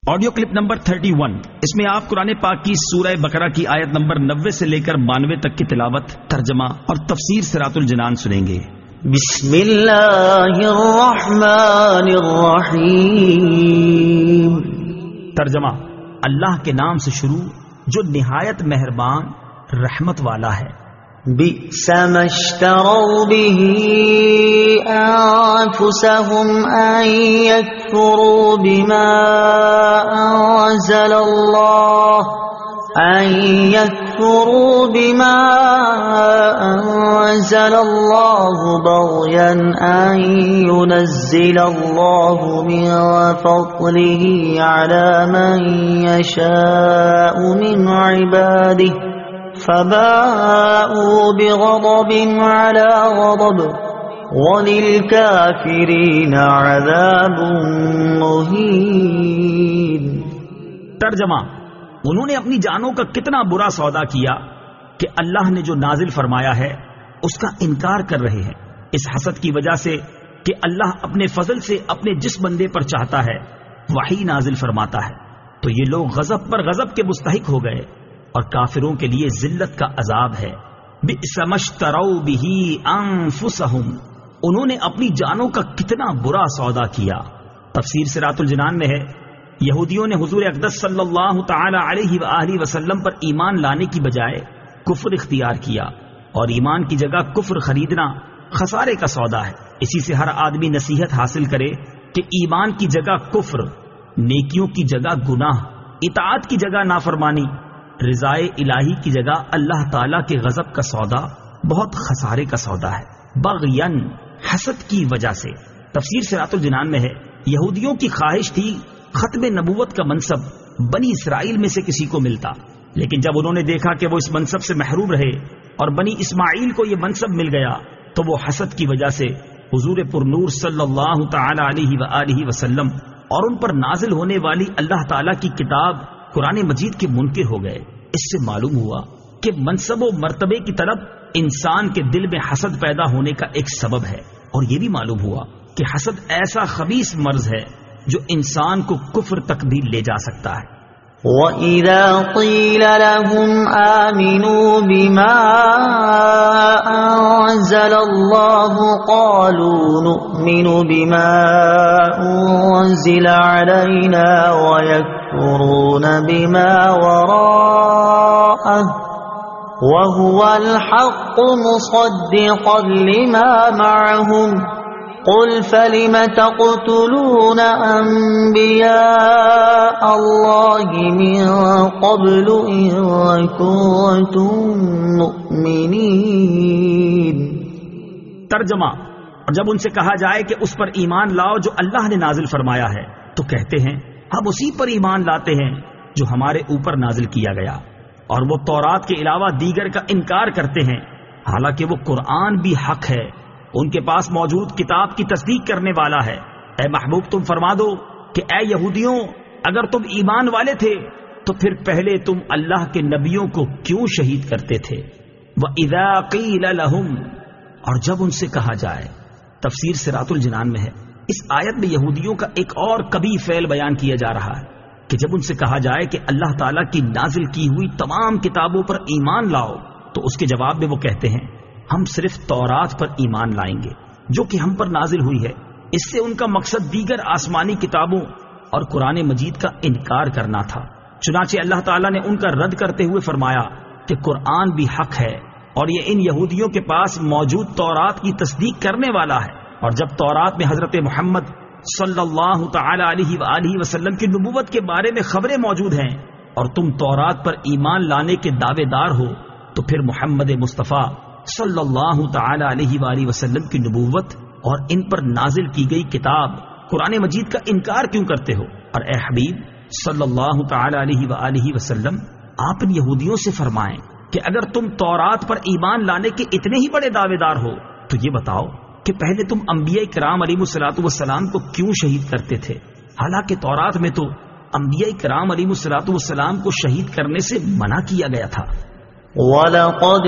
Audio clip number 31، اس میں آپ قرآن پاک کی سورہ بقرہ کی آیت نمبر 90 سے لے کر 92 تک کی تلاوت، ترجمہ اور تفسیر صراط الجنان سنیں گے۔ بسم اللہ الرحمن الرحیم۔ ترجمہ: اللہ کے نام سے شروع جو نہایت مہربان رحمت والا ہے۔ بئس ما اشتروا به أنفسهم أن يكفروا بما أنزل الله بغيا أن ينزل الله من فضله على من يشاء من عباده فباءوا بغضب على غضب وَلِلْكَافِرِينَ عَذَابٌ مُهِينٌ۔ ترجمہ: انہوں نے اپنی جانوں کا کتنا برا سودا کیا کہ اللہ نے جو نازل فرمایا ہے اس کا انکار کر رہے ہیں، اس حسد کی وجہ سے کہ اللہ اپنے فضل سے اپنے جس بندے پر چاہتا ہے وہی نازل فرماتا ہے، تو یہ لوگ غضب پر غضب کے مستحق ہو گئے اور کافروں کے لیے ذلت کا عذاب ہے۔ بئس ما اشتروا به انفسهم، انہوں نے اپنی جانوں کا کتنا برا سودا کیا۔ تفسیر صراط الجنان میں ہے، یہودیوں نے حضور اقدس صلی اللہ تعالی علیہ وآلہ وسلم پر ایمان لانے کی بجائے کفر اختیار کیا، اور ایمان کی جگہ کفر خریدنا خسارے کا سودا ہے۔ اسی سے ہر آدمی نصیحت حاصل کرے کہ ایمان کی جگہ کفر، نیکیوں کی جگہ گناہ، اطاعت کی جگہ نافرمانی، رضائے الہی کی جگہ اللہ تعالی کے غضب کا سودا بہت خسارے کا سودا ہے۔ بغین، حسد کی وجہ سے۔ تفسیر صراط الجنان میں ہے، یہودیوں کی خواہش تھی ختم نبوت کا منصب بنی اسرائیل میں سے کسی کو ملتا، لیکن جب انہوں نے دیکھا کہ وہ اس منصب سے محروم رہے اور بنی اسماعیل کو یہ منصب مل گیا تو وہ حسد کی وجہ سے حضور پرنور صلی اللہ تعالی علیہ وآلہ وسلم اور ان پر نازل ہونے والی اللہ تعالی کی کتاب قرآن مجید کے منکر ہو گئے۔ اس سے معلوم ہوا کہ منصب و مرتبے کی طلب انسان کے دل میں حسد پیدا ہونے کا ایک سبب ہے، اور یہ بھی معلوم ہوا کہ حسد ایسا خبیث مرض ہے جو انسان کو کفر تک بھی لے جا سکتا ہے۔ وَإِذَا قِيلَ لَهُمْ آمِنُوا بِمَا أَنزَلَ اللَّهُ قَالُوا نُؤْمِنُ بِمَا أُنزِلَ عَلَيْنَا وَيَكْفُرُونَ بِمَا وَرَاءَهُ وَهُوَ الْحَقُّ مُصَدِّقًا لِمَا مَعَهُمْ قُلْ فَلِمَ تَقْتُلُونَ أَنبِيَاءَ اللَّهِ مِن قَبْلُ إِن كُنتُم مُّؤْمِنِينَ۔ ترجمہ: اور جب ان سے کہا جائے کہ اس پر ایمان لاؤ جو اللہ نے نازل فرمایا ہے تو کہتے ہیں ہم اسی پر ایمان لاتے ہیں جو ہمارے اوپر نازل کیا گیا، اور وہ تورات کے علاوہ دیگر کا انکار کرتے ہیں، حالانکہ وہ قرآن بھی حق ہے، ان کے پاس موجود کتاب کی تصدیق کرنے والا ہے۔ اے محبوب تم فرما دو کہ اے یہودیوں، اگر تم ایمان والے تھے تو پھر پہلے تم اللہ کے نبیوں کو کیوں شہید کرتے تھے؟ وَإِذَا قِيلَ لَهُمْ، اور جب ان سے کہا جائے۔ تفسیر صراط الجنان میں ہے، اس آیت میں یہودیوں کا ایک اور کبھی فعل بیان کیا جا رہا ہے کہ جب ان سے کہا جائے کہ اللہ تعالیٰ کی نازل کی ہوئی تمام کتابوں پر ایمان لاؤ تو اس کے جواب میں وہ کہتے ہیں ہم صرف تورات پر ایمان لائیں گے جو کہ ہم پر نازل ہوئی ہے۔ اس سے ان کا مقصد دیگر آسمانی کتابوں اور قرآن مجید کا انکار کرنا تھا۔ چنانچہ اللہ تعالیٰ نے ان کا رد کرتے ہوئے فرمایا کہ قرآن بھی حق ہے اور یہ ان یہودیوں کے پاس موجود تورات کی تصدیق کرنے والا ہے، اور جب تورات میں حضرت محمد صلی اللہ تعالی علیہ وآلہ وسلم کی نبوت کے بارے میں خبریں موجود ہیں اور تم تورات پر ایمان لانے کے دعوے دار ہو، تو پھر محمد مصطفیٰ صلی اللہ تعالی علیہ وآلہ وسلم کی نبوت اور ان پر نازل کی گئی کتاب قرآن مجید کا انکار کیوں کرتے ہو؟ اور اے حبیب صلی اللہ تعالی علیہ وآلہ وسلم، آپ ان یہودیوں سے فرمائیں کہ اگر تم تورات پر ایمان لانے کے اتنے ہی بڑے دعوے دار ہو تو یہ بتاؤ کہ پہلے تم انبیاء کرام علیہ الصلوۃ والسلام کو کیوں شہید کرتے تھے، حالانکہ تورات میں تو انبیاء کرام علیہ الصلوۃ والسلام کو شہید کرنے سے منع کیا گیا تھا۔ وَلَقَدْ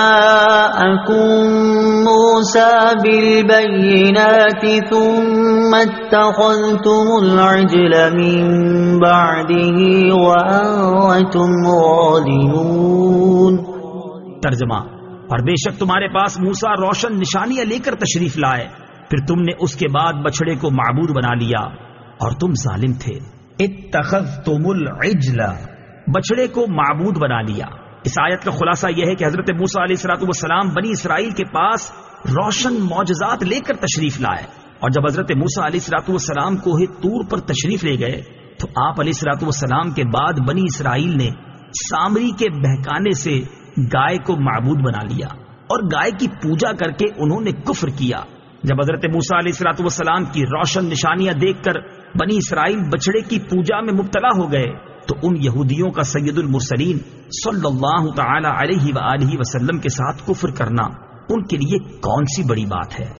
جَاءَكُم مُّوسَىٰ بِالْبَيِّنَاتِ ثُمَّ ثم اتخذتم العجل من بعده وأنتم ظالمون۔ ترجمہ، اور بے شک تمہارے پاس موسیٰ روشن نشانیاں لے کر تشریف لائے، پھر تم نے اس کے بعد بچڑے کو معبود بنا لیا اور تم ظالم تھے۔ اتخذتم العجل، بچڑے کو معبود بنا لیا۔ اس آیت کا خلاصہ یہ ہے کہ حضرت موسیٰ علیہ السلام بنی اسرائیل کے پاس روشن معجزات لے کر تشریف لائے، اور جب حضرت موسیٰ علیہ السلام کوہ طور پر تشریف لے گئے تو آپ علیہ السلام کے بعد بنی اسرائیل نے سامری کے بہکانے سے گائے کو معبود بنا لیا اور گائے کی پوجا کر کے انہوں نے کفر کیا۔ جب حضرت موسیٰ علیہ السلام کی روشن نشانیاں دیکھ کر بنی اسرائیل بچڑے کی پوجا میں مبتلا ہو گئے تو ان یہودیوں کا سید المرسلین صلی اللہ تعالی علیہ وآلہ وسلم کے ساتھ کفر کرنا ان کے لیے کون سی بڑی بات ہے؟